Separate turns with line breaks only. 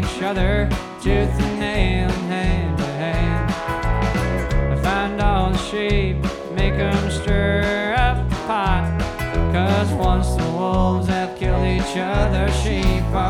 each other, tooth and nail, hand to hand. I find all the sheep, make 'em stir up the pot, 'cause once the wolves have killed each other, sheep are